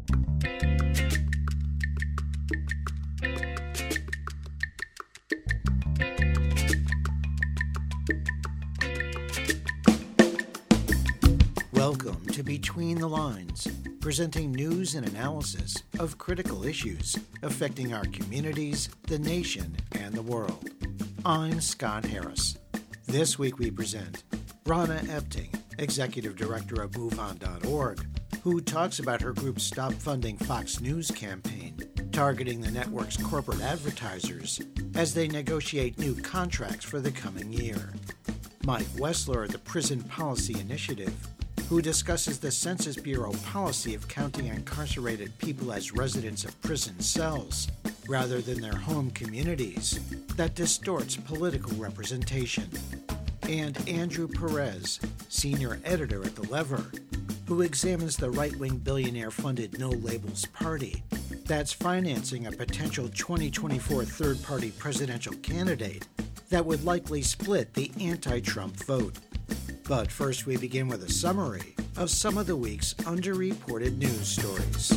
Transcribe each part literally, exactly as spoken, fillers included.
Welcome to Between the Lines, presenting news and analysis of critical issues affecting our communities, the nation, and the world. I'm Scott Harris. This week we present Rana Epting, Executive Director of move on dot org, who talks about her group's Stop Funding Fox News campaign, targeting the network's corporate advertisers as they negotiate new contracts for the coming year. Mike Wessler of the Prison Policy Initiative, who discusses the Census Bureau policy of counting incarcerated people as residents of prison cells rather than their home communities that distorts political representation. And Andrew Perez, senior editor at The Lever, who examines the right-wing billionaire-funded No Labels Party that's financing a potential twenty twenty-four third-party presidential candidate that would likely split the anti-Trump vote. But first we begin with a summary of some of the week's underreported news stories.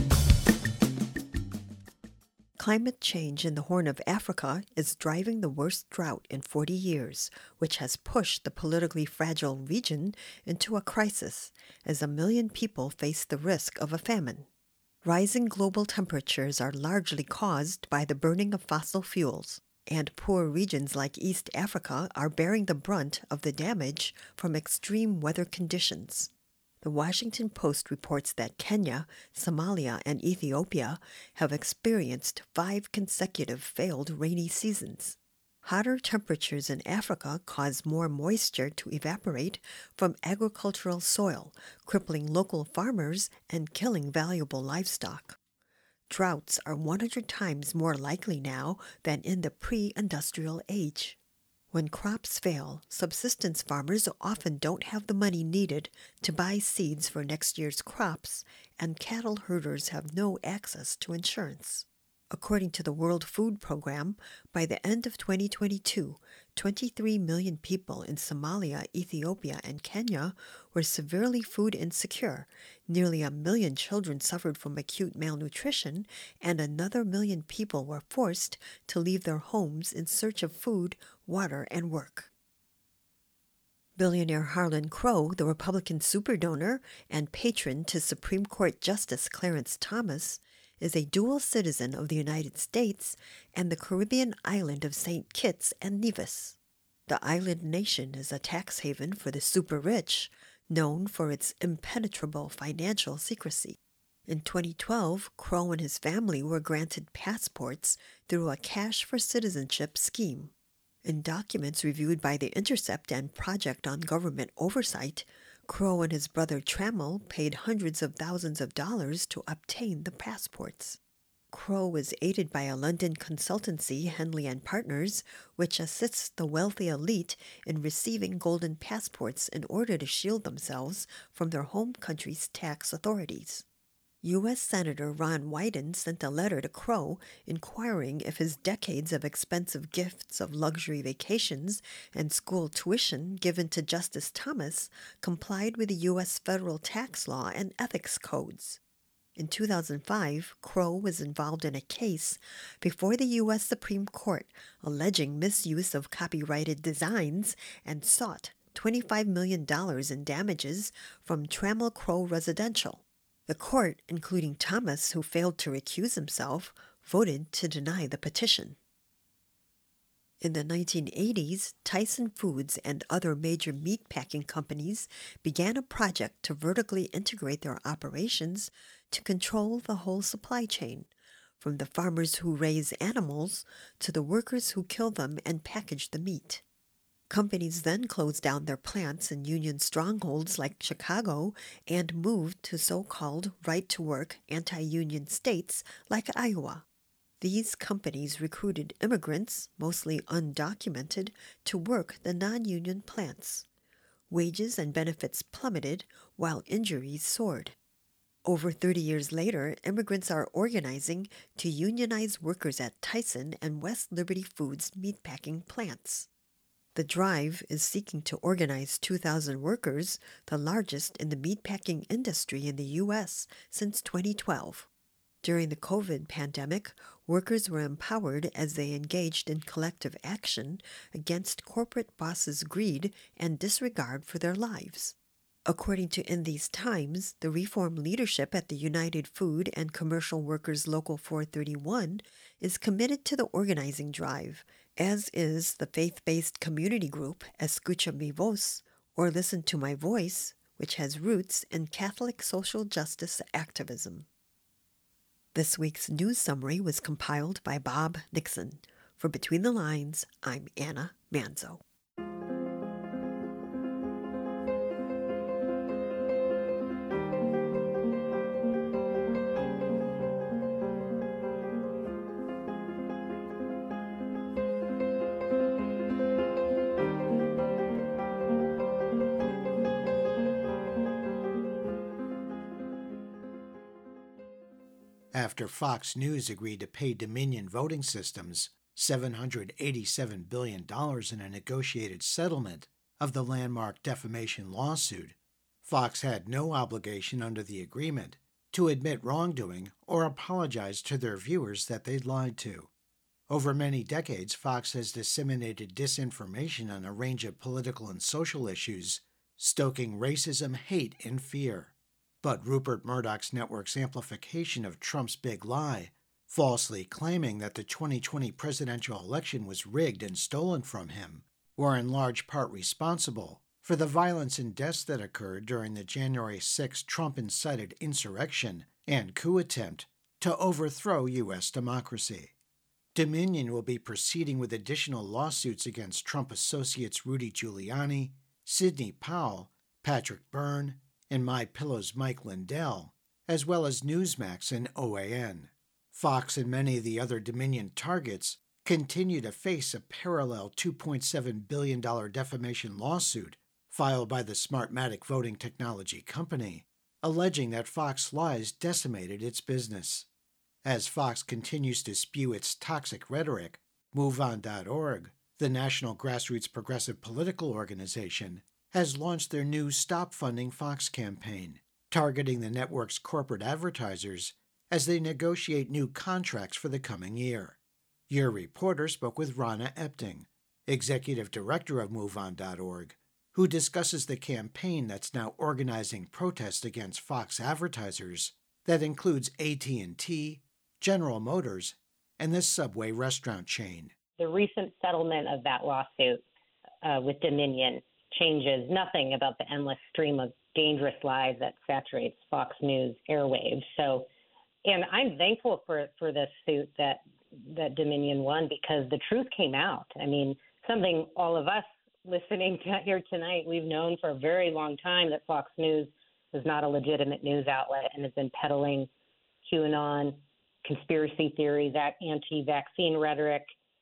Climate change in the Horn of Africa is driving the worst drought in forty years, which has pushed the politically fragile region into a crisis as a million people face the risk of a famine. Rising global temperatures are largely caused by the burning of fossil fuels, and poor regions like East Africa are bearing the brunt of the damage from extreme weather conditions. The Washington Post reports that Kenya, Somalia, and Ethiopia have experienced five consecutive failed rainy seasons. Hotter temperatures in Africa cause more moisture to evaporate from agricultural soil, crippling local farmers and killing valuable livestock. Droughts are one hundred times more likely now than in the pre-industrial age. When crops fail, subsistence farmers often don't have the money needed to buy seeds for next year's crops, and cattle herders have no access to insurance. According to the World Food Program, by the end of twenty twenty-two, twenty-three million people in Somalia, Ethiopia, and Kenya were severely food insecure. Nearly a million children suffered from acute malnutrition, and another million people were forced to leave their homes in search of food, water, and work. Billionaire Harlan Crow, the Republican superdonor and patron to Supreme Court Justice Clarence Thomas, is a dual citizen of the United States and the Caribbean island of Saint Kitts and Nevis. The island nation is a tax haven for the super-rich, known for its impenetrable financial secrecy. In twenty twelve, Crow and his family were granted passports through a Cash for Citizenship scheme. In documents reviewed by The Intercept and Project on Government Oversight, Crow and his brother Trammell paid hundreds of thousands of dollars to obtain the passports. Crow was aided by a London consultancy, Henley and Partners, which assists the wealthy elite in receiving golden passports in order to shield themselves from their home country's tax authorities. U S Senator Ron Wyden sent a letter to Crow inquiring if his decades of expensive gifts of luxury vacations and school tuition given to Justice Thomas complied with the U S federal tax law and ethics codes. In two thousand five, Crow was involved in a case before the U S Supreme Court alleging misuse of copyrighted designs and sought twenty-five million dollars in damages from Trammell Crow Residential. The court, including Thomas, who failed to recuse himself, voted to deny the petition. In the nineteen eighties, Tyson Foods and other major meatpacking companies began a project to vertically integrate their operations to control the whole supply chain, from the farmers who raise animals to the workers who kill them and package the meat. Companies then closed down their plants in union strongholds like Chicago and moved to so-called right-to-work anti-union states like Iowa. These companies recruited immigrants, mostly undocumented, to work the non-union plants. Wages and benefits plummeted while injuries soared. Over thirty years later, immigrants are organizing to unionize workers at Tyson and West Liberty Foods meatpacking plants. The drive is seeking to organize two thousand workers, the largest in the meatpacking industry in the U S since twenty twelve. During the COVID pandemic, workers were empowered as they engaged in collective action against corporate bosses' greed and disregard for their lives. According to In These Times, the reform leadership at the United Food and Commercial Workers Local four thirty-one is committed to the organizing drive, as is the faith-based community group Escucha Mi Voz, or Listen to My Voice, which has roots in Catholic social justice activism. This week's news summary was compiled by Bob Nixon. For Between the Lines, I'm Anna Manzo. After Fox News agreed to pay Dominion Voting Systems seven hundred eighty-seven billion dollars in a negotiated settlement of the landmark defamation lawsuit, Fox had no obligation under the agreement to admit wrongdoing or apologize to their viewers that they'd lied to. Over many decades, Fox has disseminated disinformation on a range of political and social issues, stoking racism, hate, and fear. But Rupert Murdoch's network's amplification of Trump's big lie, falsely claiming that the twenty twenty presidential election was rigged and stolen from him, were in large part responsible for the violence and deaths that occurred during the January sixth Trump-incited insurrection and coup attempt to overthrow U S democracy. Dominion will be proceeding with additional lawsuits against Trump associates Rudy Giuliani, Sidney Powell, Patrick Byrne, and MyPillow's Mike Lindell, as well as Newsmax and O A N. Fox and many of the other Dominion targets continue to face a parallel two point seven billion dollars defamation lawsuit filed by the Smartmatic voting technology company, alleging that Fox lies decimated its business. As Fox continues to spew its toxic rhetoric, move on dot org, the national grassroots progressive political organization, has launched their new Stop Funding Fox campaign, targeting the network's corporate advertisers as they negotiate new contracts for the coming year. Your reporter spoke with Rana Epting, executive director of move on dot org, who discusses the campaign that's now organizing protests against Fox advertisers that includes A T and T, General Motors, and the Subway restaurant chain. The recent settlement of that lawsuit uh, with Dominion changes nothing about the endless stream of dangerous lies that saturates Fox News airwaves. So, and I'm thankful for, for this suit that, that Dominion won, because the truth came out. I mean, something all of us listening to here tonight, we've known for a very long time that Fox News is not a legitimate news outlet and has been peddling QAnon, conspiracy theories, anti-vaccine rhetoric,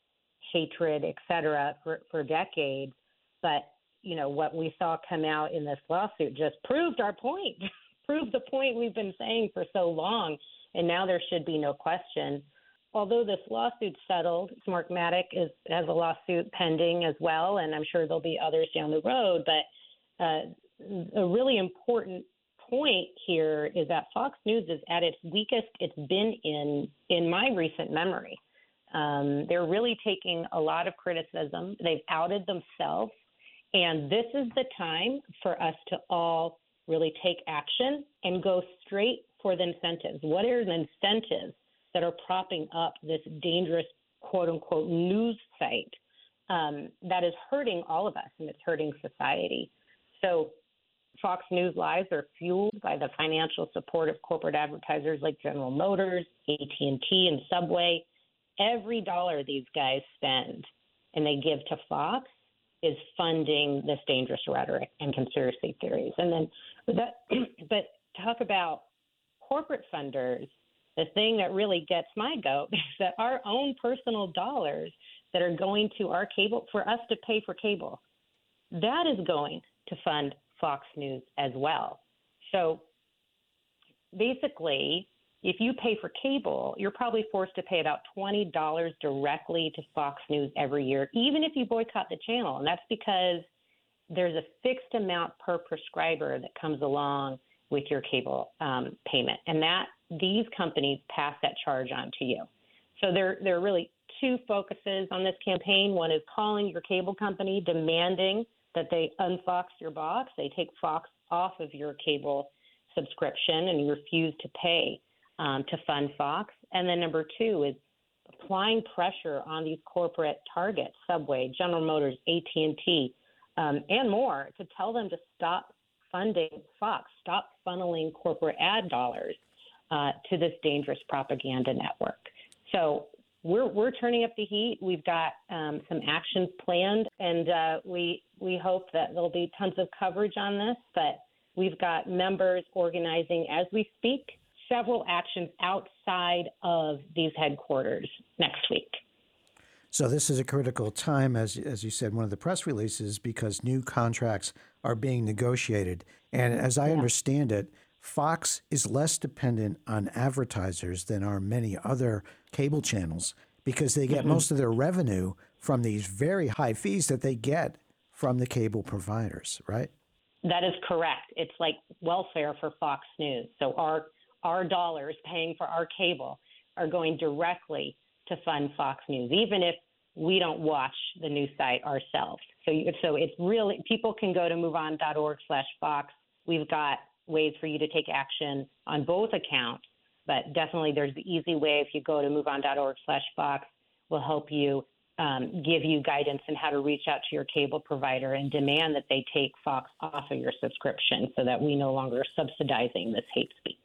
hatred, et cetera, for, for decades. But you know, what we saw come out in this lawsuit just proved our point, proved the point we've been saying for so long, and now there should be no question. Although this lawsuit settled, Smartmatic is, has a lawsuit pending as well, and I'm sure there'll be others down the road, but uh, a really important point here is that Fox News is at its weakest it's been in, in my recent memory. Um, they're really taking a lot of criticism. They've outed themselves. And this is the time for us to all really take action and go straight for the incentives. What are the incentives that are propping up this dangerous, quote unquote, news site um, that is hurting all of us, and it's hurting society? So Fox News lies are fueled by the financial support of corporate advertisers like General Motors, A T and T, and Subway. Every dollar these guys spend and they give to Fox is funding this dangerous rhetoric and conspiracy theories. And then, that, but talk about corporate funders, the thing that really gets my goat is that our own personal dollars that are going to our cable, for us to pay for cable, that is going to fund Fox News as well. So basically, if you pay for cable, you're probably forced to pay about twenty dollars directly to Fox News every year, even if you boycott the channel. And that's because there's a fixed amount per prescriber that comes along with your cable um, payment. And that these companies pass that charge on to you. So there, there are really two focuses on this campaign. One is calling your cable company, demanding that they unfox your box. They take Fox off of your cable subscription and you refuse to pay um, to fund Fox. And then number two is applying pressure on these corporate targets, Subway, General Motors, A T and T, um, and more, to tell them to stop funding Fox, stop funneling corporate ad dollars uh, to this dangerous propaganda network. So we're we're turning up the heat. We've got um, some actions planned, and uh, we we hope that there'll be tons of coverage on this. But we've got members organizing as we speak several actions outside of these headquarters next week. So this is a critical time, as as you said, one of the press releases, because new contracts are being negotiated. And as I yeah. understand it, Fox is less dependent on advertisers than are many other cable channels because they get mm-hmm. most of their revenue from these very high fees that they get from the cable providers, right? That is correct. It's like welfare for Fox News. So our our dollars paying for our cable are going directly to fund Fox News, even if we don't watch the news site ourselves. So, you, so it's really, people can go to moveon.org slash Fox. We've got ways for you to take action on both accounts, but definitely there's the easy way. If you go to moveon.org slash Fox, we'll help you, um, give you guidance on how to reach out to your cable provider and demand that they take Fox off of your subscription so that we no longer are subsidizing this hate speech.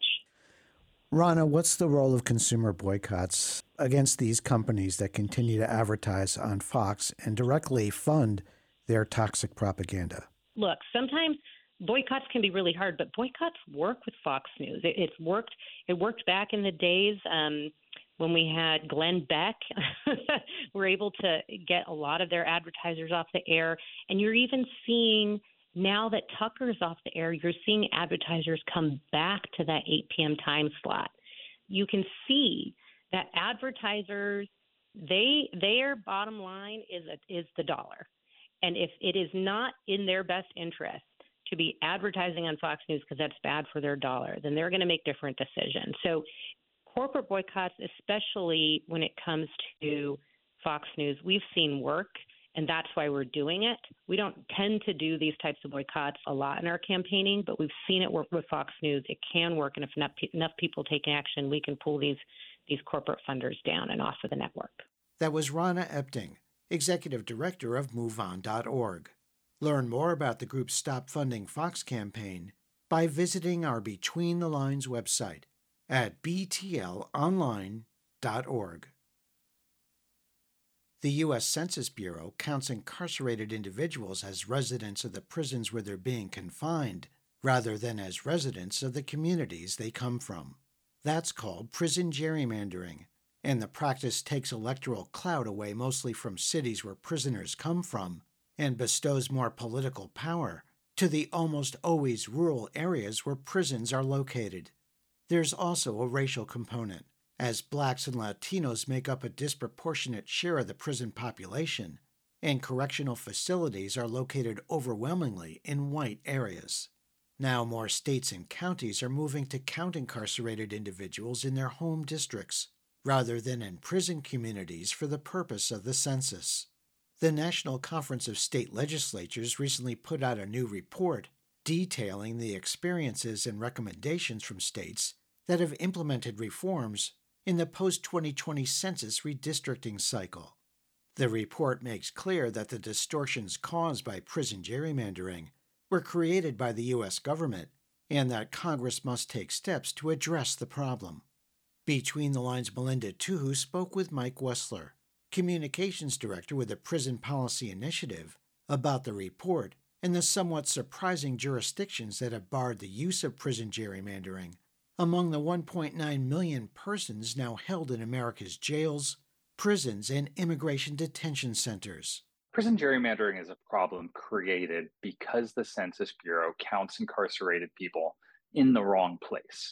Rana, what's the role of consumer boycotts against these companies that continue to advertise on Fox and directly fund their toxic propaganda? Look, sometimes boycotts can be really hard, but boycotts work with Fox News. It, it's worked. It worked back in the days um, when we had Glenn Beck. We're able to get a lot of their advertisers off the air, and you're even seeing now that Tucker's off the air, you're seeing advertisers come back to that eight p.m. time slot. You can see that advertisers, they their bottom line is a, is the dollar. And if it is not in their best interest to be advertising on Fox News because that's bad for their dollar, then they're going to make different decisions. So corporate boycotts, especially when it comes to Fox News, we've seen work. And that's why we're doing it. We don't tend to do these types of boycotts a lot in our campaigning, but we've seen it work with Fox News. It can work, and if enough, enough people take action, we can pull these these corporate funders down and off of the network. That was Rana Epting, Executive Director of MoveOn dot org. Learn more about the group's Stop Funding Fox campaign by visiting our Between the Lines website at b t l online dot org. The U S Census Bureau counts incarcerated individuals as residents of the prisons where they're being confined, rather than as residents of the communities they come from. That's called prison gerrymandering, and the practice takes electoral clout away mostly from cities where prisoners come from and bestows more political power to the almost always rural areas where prisons are located. There's also a racial component, as blacks and Latinos make up a disproportionate share of the prison population, and correctional facilities are located overwhelmingly in white areas. Now more states and counties are moving to count incarcerated individuals in their home districts, rather than in prison communities for the purpose of the census. The National Conference of State Legislatures recently put out a new report detailing the experiences and recommendations from states that have implemented reforms in the post twenty twenty census redistricting cycle. The report makes clear that the distortions caused by prison gerrymandering were created by the U S government and that Congress must take steps to address the problem. Between the Lines' Melinda Tuhu spoke with Mike Wessler, Communications Director with the Prison Policy Initiative, about the report and the somewhat surprising jurisdictions that have barred the use of prison gerrymandering among the one point nine million persons now held in America's jails, prisons, and immigration detention centers. Prison gerrymandering is a problem created because the Census Bureau counts incarcerated people in the wrong place.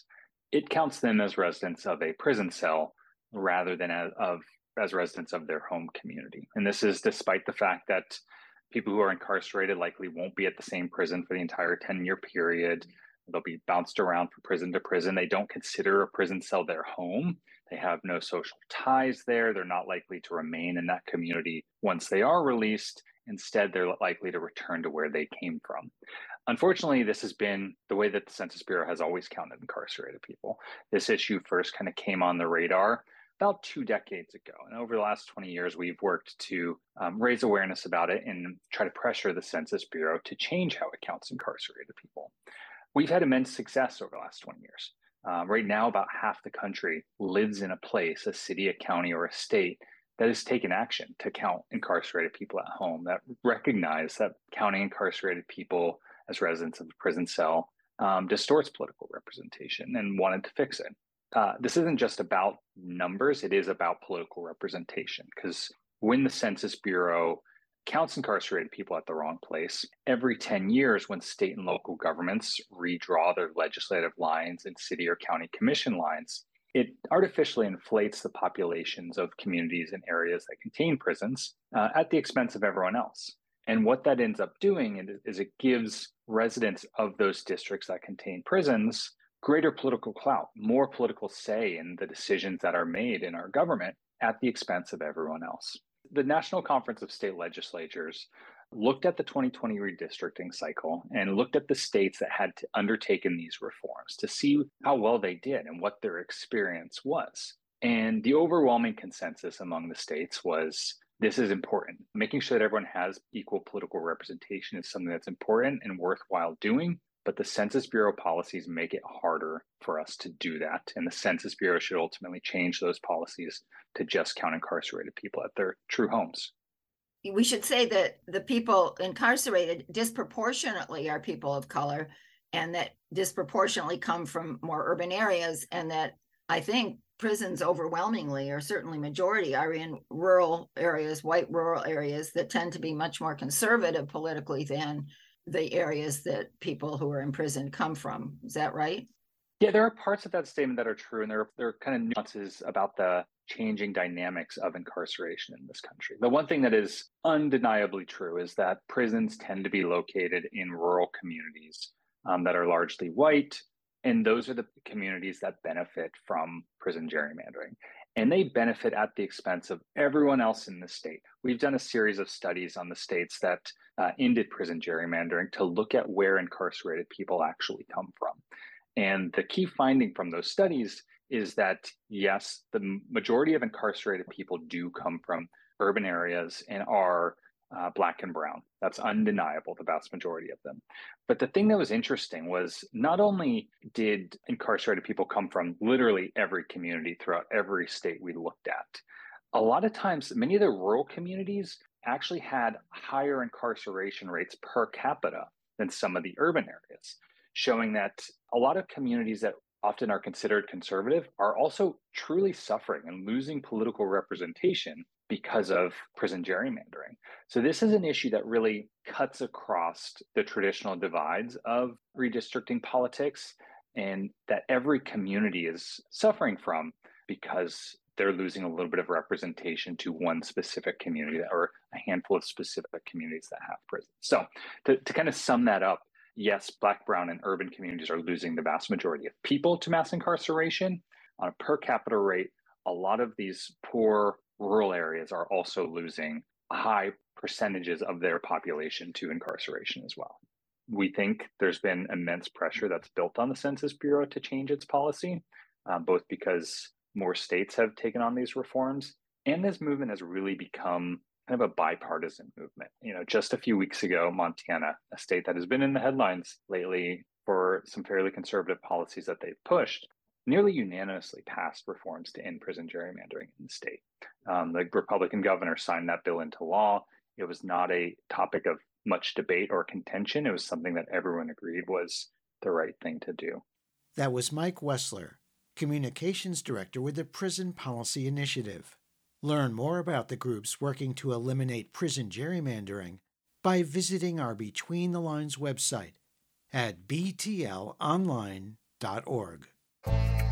it counts them as residents of a prison cell rather than as, of, as residents of their home community. And this is despite the fact that people who are incarcerated likely won't be at the same prison for the entire ten-year period. They'll be bounced around from prison to prison. They don't consider a prison cell their home. They have no social ties there. They're not likely to remain in that community once they are released. Instead, they're likely to return to where they came from. Unfortunately, this has been the way that the Census Bureau has always counted incarcerated people. This issue first kind of came on the radar about two decades ago. And over the last twenty years, we've worked to um, raise awareness about it and try to pressure the Census Bureau to change how it counts incarcerated people. We've had immense success over the last twenty years. Uh, right now, about half the country lives in a place, a city, a county, or a state that has taken action to count incarcerated people at home, that recognize that counting incarcerated people as residents of a prison cell um, distorts political representation and wanted to fix it. Uh, this isn't just about numbers, it is about political representation, because when the Census Bureau counts incarcerated people at the wrong place, every ten years when state and local governments redraw their legislative lines and city or county commission lines, it artificially inflates the populations of communities and areas that contain prisons uh, at the expense of everyone else. And what that ends up doing is it gives residents of those districts that contain prisons greater political clout, more political say in the decisions that are made in our government at the expense of everyone else. The National Conference of State Legislatures looked at the twenty twenty redistricting cycle and looked at the states that had undertaken these reforms to see how well they did and what their experience was. And the overwhelming consensus among the states was this is important. Making sure that everyone has equal political representation is something that's important and worthwhile doing. But the Census Bureau policies make it harder for us to do that. And the Census Bureau should ultimately change those policies to just count incarcerated people at their true homes. We should say that the people incarcerated disproportionately are people of color, and that disproportionately come from more urban areas, and that I think prisons overwhelmingly, or certainly majority, are in rural areas, white rural areas that tend to be much more conservative politically than the areas that people who are imprisoned come from. Is that right? Yeah, there are parts of that statement that are true, and there are, there are kind of nuances about the changing dynamics of incarceration in this country. The one thing that is undeniably true is that prisons tend to be located in rural communities um, that are largely white, and those are the communities that benefit from prison gerrymandering. And they benefit at the expense of everyone else in the state. We've done a series of studies on the states that uh, ended prison gerrymandering to look at where incarcerated people actually come from. And the key finding from those studies is that, yes, the majority of incarcerated people do come from urban areas and are uh, Black and brown. That's undeniable, the vast majority of them. But the thing that was interesting was not only did incarcerated people come from literally every community throughout every state we looked at, a lot of times, many of the rural communities actually had higher incarceration rates per capita than some of the urban areas, showing that a lot of communities that often are considered conservative are also truly suffering and losing political representation because of prison gerrymandering. So this is an issue that really cuts across the traditional divides of redistricting politics, and that every community is suffering from because they're losing a little bit of representation to one specific community or a handful of specific communities that have prisons. So to, to kind of sum that up, yes, Black, brown, and urban communities are losing the vast majority of people to mass incarceration. On a per capita rate, a lot of these poor rural areas are also losing high percentages of their population to incarceration as well. We think there's been immense pressure that's built on the Census Bureau to change its policy, uh, both because more states have taken on these reforms, and this movement has really become kind of a bipartisan movement. You know, just a few weeks ago, Montana, a state that has been in the headlines lately for some fairly conservative policies that they've pushed, nearly unanimously passed reforms to end prison gerrymandering in the state. Um, the Republican governor signed that bill into law. It was not a topic of much debate or contention. It was something that everyone agreed was the right thing to do. That was Mike Wessler, Communications Director with the Prison Policy Initiative. Learn more about the groups working to eliminate prison gerrymandering by visiting our Between the Lines website at b t l online dot org.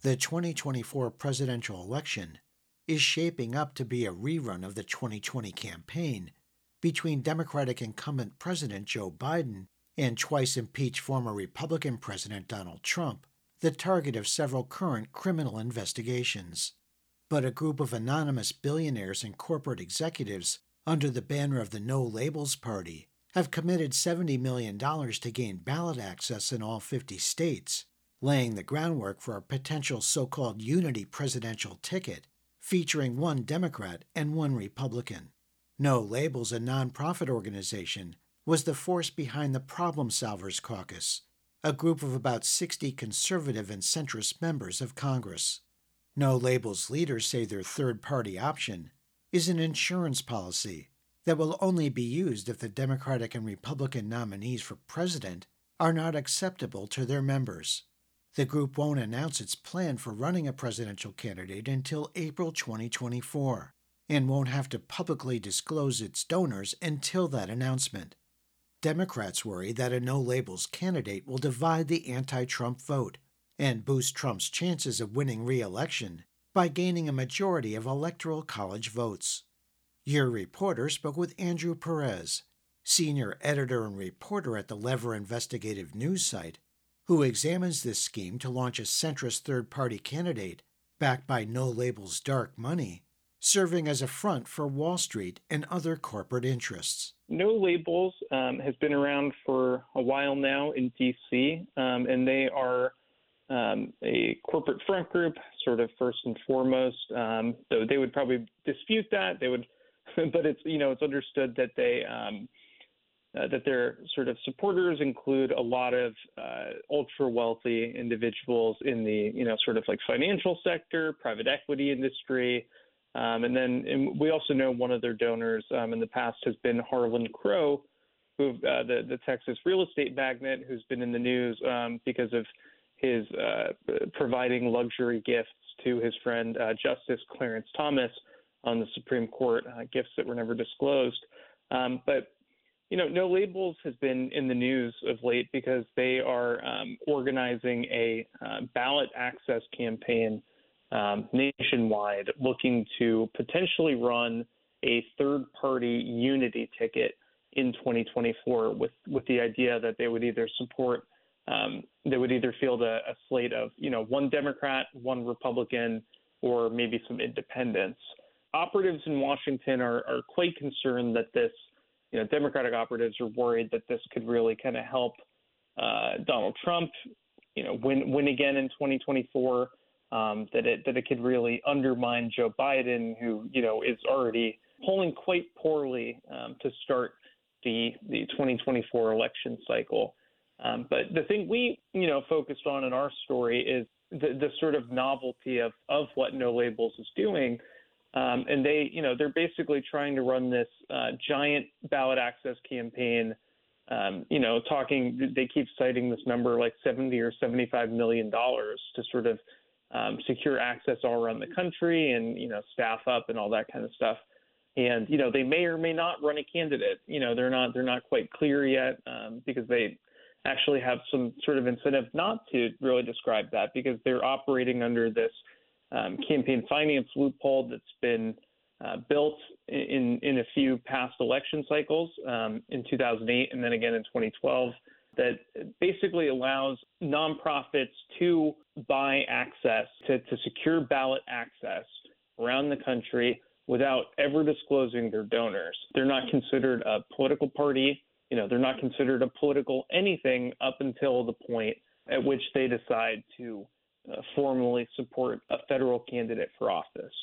The twenty twenty-four presidential election is shaping up to be a rerun of the twenty twenty campaign between Democratic incumbent President Joe Biden and twice impeached former Republican President Donald Trump, the target of several current criminal investigations. But a group of anonymous billionaires and corporate executives under the banner of the No Labels Party have committed seventy million dollars to gain ballot access in all fifty states, laying the groundwork for a potential so-called unity presidential ticket featuring one Democrat and one Republican. No Labels, a nonprofit organization, was the force behind the Problem Solvers Caucus, a group of about sixty conservative and centrist members of Congress. No Labels leaders say their third-party option is an insurance policy that will only be used if the Democratic and Republican nominees for president are not acceptable to their members. The group won't announce its plan for running a presidential candidate until April twenty twenty-four and won't have to publicly disclose its donors until that announcement. Democrats worry that a No Labels candidate will divide the anti-Trump vote and boost Trump's chances of winning re-election by gaining a majority of Electoral College votes. Your reporter spoke with Andrew Perez, senior editor and reporter at the Lever investigative news site, who examines this scheme to launch a centrist third-party candidate backed by No Labels' dark money, serving as a front for Wall Street and other corporate interests. No Labels um, has been around for a while now in D C, um, and they are um, a corporate front group, sort of first and foremost. Um, so they would probably dispute that. They would, but it's you know it's understood that they um, uh, that their sort of supporters include a lot of uh, ultra wealthy individuals in the you know sort of like financial sector, private equity industry. Um, and then and we also know one of their donors um, in the past has been Harlan Crow, who uh, the, the Texas real estate magnate who's been in the news um, because of his uh, providing luxury gifts to his friend uh, Justice Clarence Thomas on the Supreme Court, uh, gifts that were never disclosed. Um, but, you know, No Labels has been in the news of late because they are um, organizing a uh, ballot access campaign Um, nationwide, looking to potentially run a third-party unity ticket in twenty twenty-four with, with the idea that they would either support, um, they would either field a, a slate of, you know, one Democrat, one Republican, or maybe some independents. Operatives in Washington are, are quite concerned that this, you know, Democratic operatives are worried that this could really kind of help uh, Donald Trump, you know, win, win again in twenty twenty-four. Um, that it that it could really undermine Joe Biden, who you know is already polling quite poorly um, to start the the twenty twenty-four election cycle. Um, but the thing we you know focused on in our story is the, the sort of novelty of of what No Labels is doing, um, and they you know they're basically trying to run this uh, giant ballot access campaign. Um, you know, talking they keep citing this number like seventy or seventy-five million dollars to sort of Um, secure access all around the country and, you know, staff up and all that kind of stuff. And, you know, they may or may not run a candidate. You know, they're not they're not quite clear yet um, because they actually have some sort of incentive not to really describe that because they're operating under this um, campaign finance loophole that's been uh, built in, in a few past election cycles um, in two thousand eight and then again in twenty twelve. That basically allows nonprofits to buy access to, to secure ballot access around the country without ever disclosing their donors. They're not considered a political party. You know, they're not considered a political anything up until the point at which they decide to uh, formally support a federal candidate for office.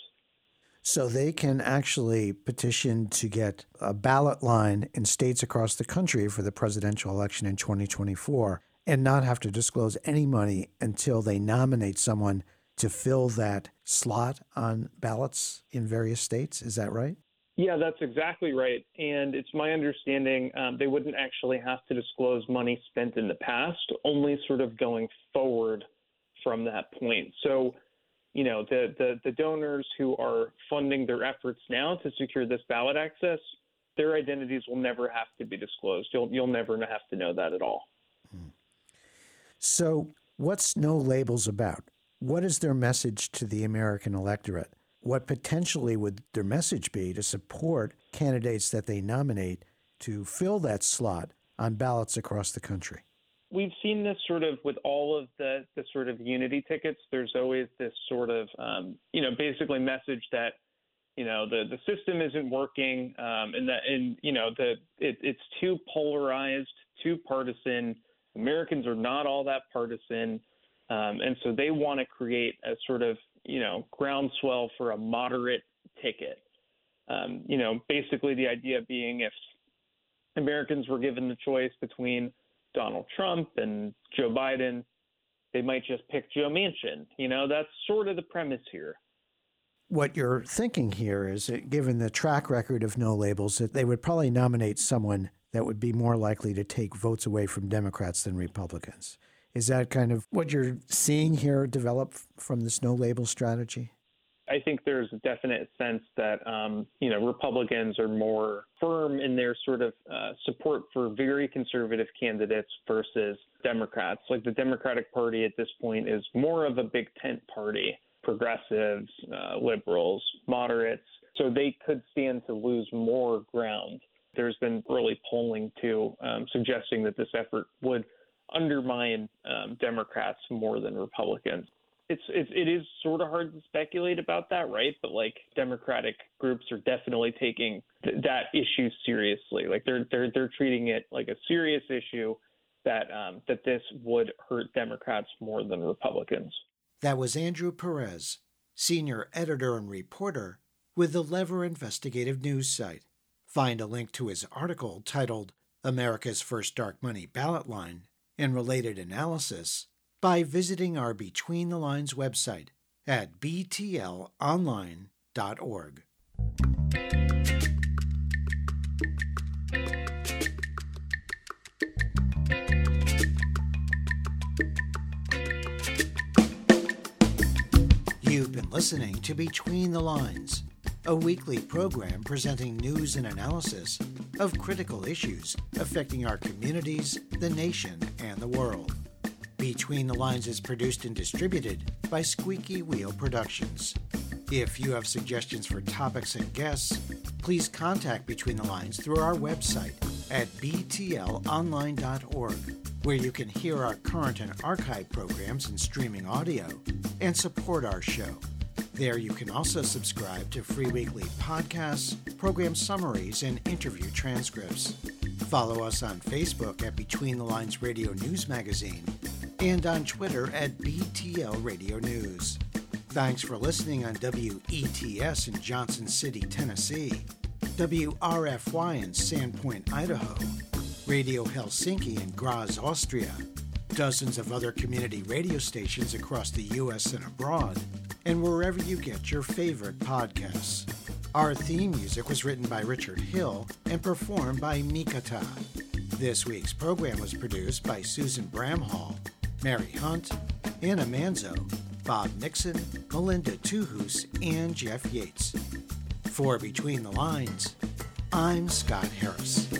So they can actually petition to get a ballot line in states across the country for the presidential election in twenty twenty-four and not have to disclose any money until they nominate someone to fill that slot on ballots in various states. Is that right? Yeah, that's exactly right. And it's my understanding um, they wouldn't actually have to disclose money spent in the past, only sort of going forward from that point. So you know, the, the, the donors who are funding their efforts now to secure this ballot access, their identities will never have to be disclosed. You'll you'll never have to know that at all. So what's No Labels about? What is their message to the American electorate? What potentially would their message be to support candidates that they nominate to fill that slot on ballots across the country? We've seen this sort of with all of the, the sort of unity tickets. There's always this sort of, um, you know, basically message that, you know, the, the system isn't working, um, and that, and, you know, the it, it's too polarized, too partisan. Americans are not all that partisan. Um, and so they want to create a sort of, you know, groundswell for a moderate ticket. Um, you know, basically the idea being if Americans were given the choice between Donald Trump and Joe Biden, they might just pick Joe Manchin. You know, that's sort of the premise here. What you're thinking here is that given the track record of No Labels, that they would probably nominate someone that would be more likely to take votes away from Democrats than Republicans. Is that kind of what you're seeing here develop from this No Label strategy? I think there's a definite sense that, um, you know, Republicans are more firm in their sort of uh, support for very conservative candidates versus Democrats. Like the Democratic Party at this point is more of a big tent party, progressives, uh, liberals, moderates. So they could stand to lose more ground. There's been early polling, too, um, suggesting that this effort would undermine um, Democrats more than Republicans. It's, it's it is sort of hard to speculate about that, right? But like Democratic groups are definitely taking th- that issue seriously. Like they're they're they're treating it like a serious issue that um, that this would hurt Democrats more than Republicans. That was Andrew Perez, senior editor and reporter with the Lever Investigative News site. Find a link to his article titled "America's First Dark Money Ballot Line" and related analysis by visiting our Between the Lines website at b t l online dot org. You've been listening to Between the Lines, a weekly program presenting news and analysis of critical issues affecting our communities, the nation, and the world. Between the Lines is produced and distributed by Squeaky Wheel Productions. If you have suggestions for topics and guests, please contact Between the Lines through our website at b t l online dot org, where you can hear our current and archive programs in streaming audio and support our show. There you can also subscribe to free weekly podcasts, program summaries, and interview transcripts. Follow us on Facebook at Between the Lines Radio News Magazine and on Twitter at B T L Radio News. Thanks for listening on W E T S in Johnson City, Tennessee, W R F Y in Sandpoint, Idaho, Radio Helsinki in Graz, Austria, dozens of other community radio stations across the U S and abroad, and wherever you get your favorite podcasts. Our theme music was written by Richard Hill and performed by Mikata. This week's program was produced by Susan Bramhall, Mary Hunt, Anna Manzo, Bob Nixon, Melinda Tuhus, and Jeff Yates. For Between the Lines, I'm Scott Harris.